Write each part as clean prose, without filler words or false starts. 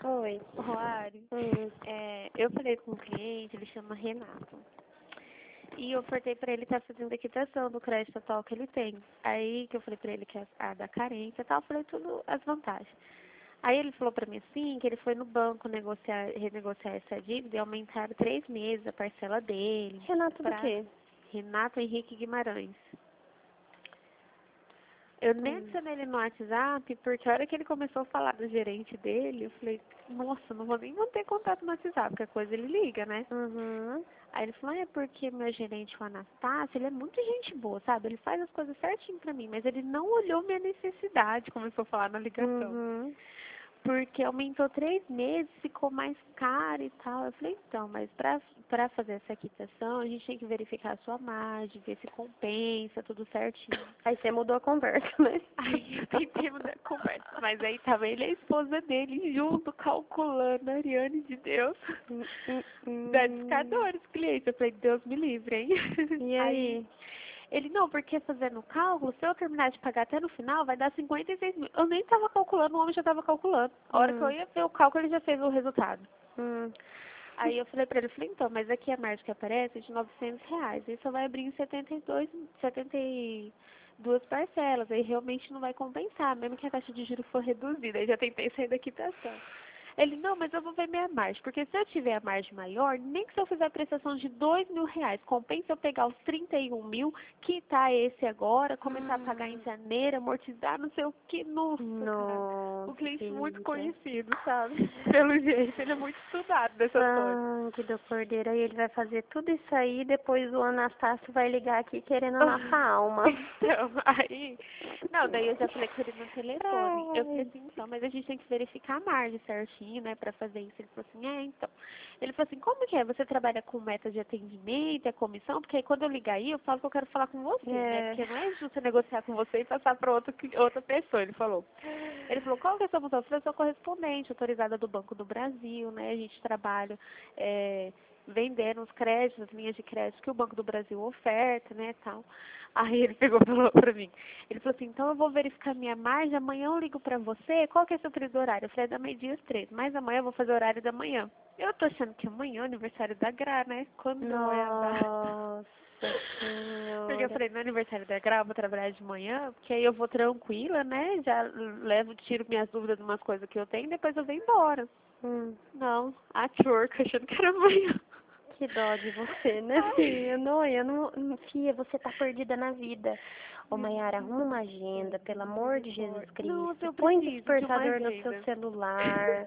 Oi. Roário, Hum. eu falei com um cliente, ele chama Renato. E eu ofertei pra ele estar fazendo a quitação do crédito atual que ele tem. Aí que eu falei pra ele que a da carência e tal, eu falei tudo as vantagens. Aí ele falou pra mim assim, que ele foi no banco renegociar essa dívida e aumentaram 3 meses a parcela dele. Renato do Pra quê? Renato Henrique Guimarães. Eu nem Hum. adicionei ele no WhatsApp, porque a hora que ele começou a falar do gerente dele, eu falei, nossa, não vou nem manter contato no WhatsApp, porque a coisa ele liga, né? Uhum. Aí ele falou, é porque meu gerente, o Anastácio, ele é muito gente boa, sabe? Ele faz as coisas certinho pra mim, mas ele não olhou minha necessidade, começou a falar na ligação. Uhum. Porque aumentou 3 meses, ficou mais caro e tal. Eu falei, então, mas pra fazer essa quitação, a gente tem que verificar a sua margem, ver se compensa, tudo certinho. Aí você mudou a conversa, né? Aí eu tentei mudar a conversa, mas aí tava ele e a esposa dele junto, calculando, Ariane de Deus. Dá discadores, cliente. Eu falei, Deus me livre, hein? E aí? Ele, não, porque fazendo o cálculo, se eu terminar de pagar até no final, vai dar 56 mil. Eu nem tava calculando, o homem já tava calculando. A hora que eu ia ver o cálculo, ele já fez o resultado. Hum. Aí eu falei pra ele, eu falei, então, mas aqui a margem que aparece é de R$ 900. Aí só vai abrir em 72 parcelas. Aí realmente não vai compensar, mesmo que a taxa de juros for reduzida. Aí já tentei sair da quitação. Ele, não, mas eu vou ver minha margem, porque se eu tiver a margem maior, nem que se eu fizer a prestação de R$ 2.000, compensa eu pegar os 31 mil, quitar esse agora, começar a pagar em janeiro, amortizar, não sei o que, nossa, cara. O Nossa, cliente muito filha. conhecido, sabe? Pelo jeito, ele é muito estudado dessas coisas. Ah, que do cordeiro. Aí ele vai fazer tudo isso aí, depois o Anastácio vai ligar aqui querendo a nossa alma. Então, aí... Não, daí eu já falei com ele no telefone. Eu falei Ai. assim, então, mas a gente tem que verificar a margem certinho, né, pra fazer isso. Ele falou assim, então. Ele falou assim, como que é? Você trabalha com meta de atendimento, é comissão? Porque aí quando eu ligar aí, eu falo que eu quero falar com você, né? É. Porque não é justo eu negociar com você e passar pra outra pessoa, ele falou. Ele falou, qual que é a sua função? Eu falei, eu sou correspondente, autorizada do Banco do Brasil, né? A gente trabalha... vendendo os créditos, as linhas de crédito que o Banco do Brasil oferta, né, tal. Aí ele pegou e falou pra mim, ele falou assim, então eu vou verificar minha margem, amanhã eu ligo pra você, qual que é o seu período horário? Eu falei, é da meio-dia às 3, mas amanhã eu vou fazer o horário da manhã. Eu tô achando que amanhã é aniversário da Gra, né? Quando é a data? Nossa Porque eu senhora. falei, no aniversário da Gra, eu vou trabalhar de manhã, porque aí eu vou tranquila, né? Já levo, tiro minhas dúvidas de umas coisas que eu tenho, depois eu venho embora. Hum. Não, a twerk achando que era amanhã. Que dó de você, né, filha? Não, filha, você tá perdida na vida. Ô, Mayara, arruma uma agenda, pelo amor de Jesus Nossa, Cristo. eu Põe preciso de uma despertador no seu agenda. celular.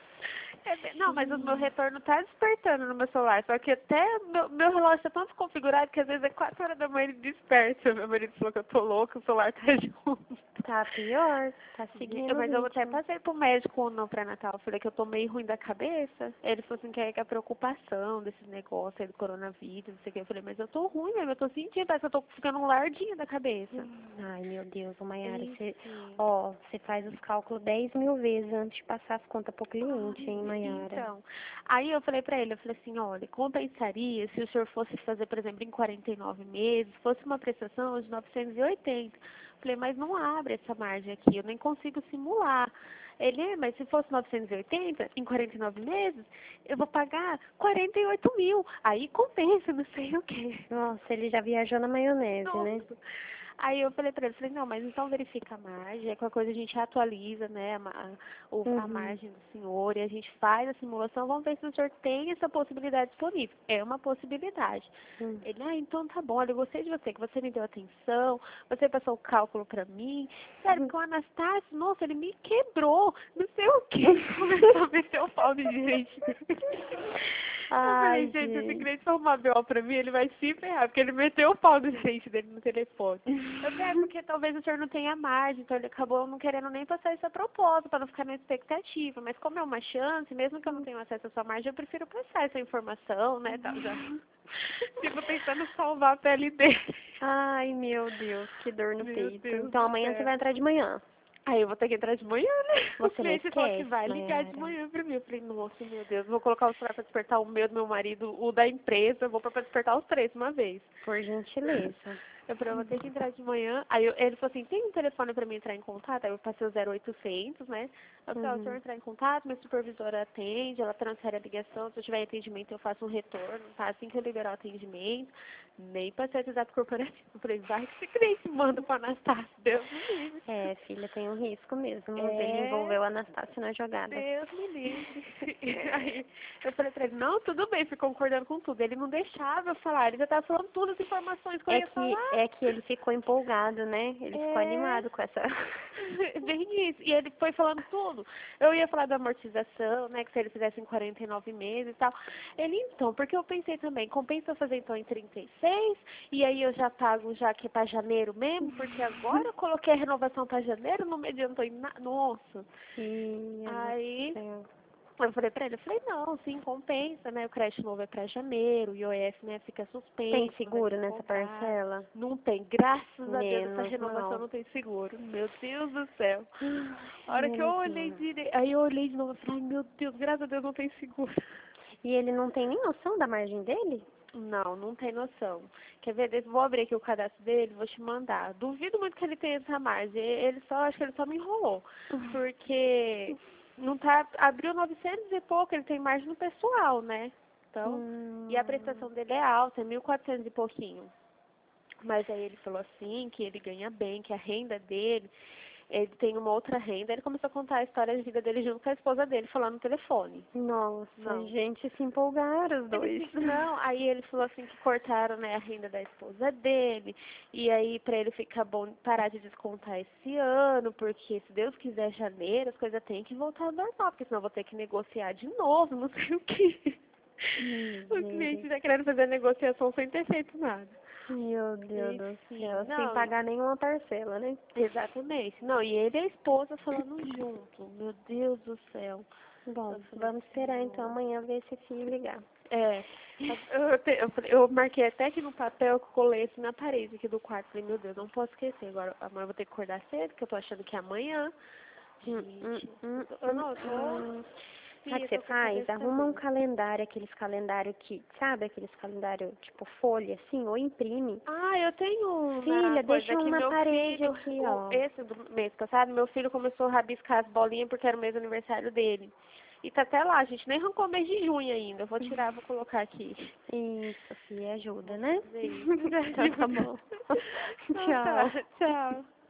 Não, mas o meu retorno tá despertando no meu celular. Só que até meu relógio tá tão desconfigurado que às vezes é 4 horas da manhã ele desperta. Meu marido falou que eu tô louca, o celular tá junto. Tá pior, tá seguindo o Mas eu até ritmo. passei pro médico no pré-natal. Falei que eu tô meio ruim da cabeça. Ele falou assim que é a preocupação desses negócios aí do coronavírus, não sei o que. Eu falei, mas eu tô ruim mesmo, eu tô sentindo, parece que eu tô ficando um lardinho da cabeça. Ai, meu Deus, ô Mayara, você, Enfim. ó, você faz os cálculos 10.000 vezes antes de passar as contas pro cliente, hein, Ai, Mayara? então, aí eu falei pra ele, eu falei assim, olha, compensaria se o senhor fosse fazer, por exemplo, em 49 meses, fosse uma prestação de 980. Falei, mas não abre essa margem aqui, eu nem consigo simular. Ele, mas se fosse 980, em 49 meses, eu vou pagar 48 mil. Aí compensa, não sei o quê. Nossa, ele já viajou na maionese, né? Nossa. Aí eu falei pra ele, falei, não, mas então verifica a margem, aí qualquer coisa a gente atualiza, né, a Uhum. margem do senhor, e a gente faz a simulação, vamos ver se o senhor tem essa possibilidade disponível. É uma possibilidade. Hum. Ele, então tá bom, olha, eu gostei de você, que você me deu atenção, você passou o cálculo pra mim. Sério, porque o Anastácio, nossa, ele me quebrou, não sei o quê. Começou a meter o pau no gerente dele. Eu falei, Ai, gente, esse gente. cliente for uma BO pra mim, ele vai se ferrar, porque ele meteu o pau no gerente dele no telefone. Eu falei, porque talvez o senhor não tenha margem, então ele acabou não querendo nem passar essa proposta, pra não ficar na expectativa. Mas como é uma chance, mesmo que eu não tenha acesso à sua margem, eu prefiro passar essa informação, né, tal, já. Tipo, tentando salvar a pele dele. Ai, meu Deus, que dor no Meu peito. Deus Então do amanhã você céu. vai entrar de manhã. Aí eu vou ter que entrar de manhã, né? O Você não cliente falou que esquece, vai ligar de Mayara. manhã pra mim. Eu falei, nossa, meu Deus, vou colocar o celular pra despertar o meu, do meu marido, o da empresa, eu vou pra despertar os três de uma vez. Por gentileza. Eu falei, eu vou ter que entrar de manhã. Aí ele falou assim, tem um telefone pra mim entrar em contato? Aí eu passei o 0800, né? Eu falei, ó, o senhor entrar em contato, minha supervisora atende, ela transfere a ligação, se eu tiver entendimento eu faço um retorno, tá? Assim que eu liberar o atendimento, nem passei o WhatsApp corporativo. Eu falei, vai que esse cliente manda pra Anastácia, Deus me livre. É, filha, tem um risco mesmo dele É, envolver o Anastácio na jogada. Deus me livre. Aí eu falei pra ele, não, tudo bem, fui concordando com tudo. Ele não deixava eu falar, ele já tava falando todas as informações que eu ia falar. É que ele ficou empolgado, né? Ele ficou É. animado com essa. Bem isso. E ele foi falando tudo. Eu ia falar da amortização, né? Que se ele fizesse em 49 meses e tal. Ele, então, porque eu pensei também, compensa fazer então em 36, e aí eu já pago já que é pra janeiro mesmo, porque agora eu coloquei a renovação pra janeiro, não me adiantou em nada. Nossa. Ih, Aí céu. eu falei pra ele, eu falei, não, sim, compensa, né? O crédito novo é pra janeiro, o IOF, né, fica Tem suspenso, não vai seguro ter nessa contato. parcela? Não tem, graças a Deus, essa Menos renovação mal. não tem seguro. Meu Deus do céu. A hora que eu Menos olhei mal. direito, aí eu olhei de novo e falei, ai meu Deus, graças a Deus não tem seguro. E ele não tem nem noção da margem dele? Não, não tem noção. Quer ver? Vou abrir aqui o cadastro dele, vou te mandar. Duvido muito que ele tenha essa margem. Acho que ele só me enrolou. Porque não tá, abriu 900 e pouco, ele tem margem no pessoal, né? Então, e a prestação dele é alta, é 1.400 e pouquinho. Mas aí ele falou assim, que ele ganha bem, que a renda dele, ele tem uma outra renda. Ele começou a contar a história de vida dele junto com a esposa dele, falando no telefone. Nossa, Não. gente, se empolgaram os dois. Não, aí ele falou assim que cortaram, né, a renda da esposa dele, e aí pra ele ficar bom parar de descontar esse ano, porque se Deus quiser janeiro, as coisas têm que voltar ao normal, porque senão eu vou ter que negociar de novo, não sei o que. O cliente já querendo fazer a negociação sem ter feito nada. Meu Deus do Enfim, céu, sem não, pagar nenhuma parcela, né? exatamente. Não, e ele e a esposa falando junto. Meu Deus do céu. Bom, Eu falei, vamos esperar então Senhor. amanhã ver se esse ligar. É, eu marquei até aqui no papel que eu colei assim na parede aqui do quarto. Falei, meu Deus, não posso esquecer. Agora amanhã eu vou ter que acordar cedo, que eu tô achando que é amanhã. Gente, eu não, eu tô... Sabe o Fia, que você tô com a faz? cabeça Arruma um doida. calendário, aqueles calendário que, sabe, aqueles calendário tipo folha, assim, ou imprime. Ah, eu tenho uma Filha, coisa deixa um que na meu parede filho, aqui, ó. esse do mês passado, meu filho começou a rabiscar as bolinhas porque era o mês do aniversário dele. E tá até lá, a gente nem arrancou o mês de junho ainda. Eu vou tirar, vou colocar aqui. Isso, filha, ajuda, Vou né? fazer isso. Então tá bom. Então tá, Tchau. tchau.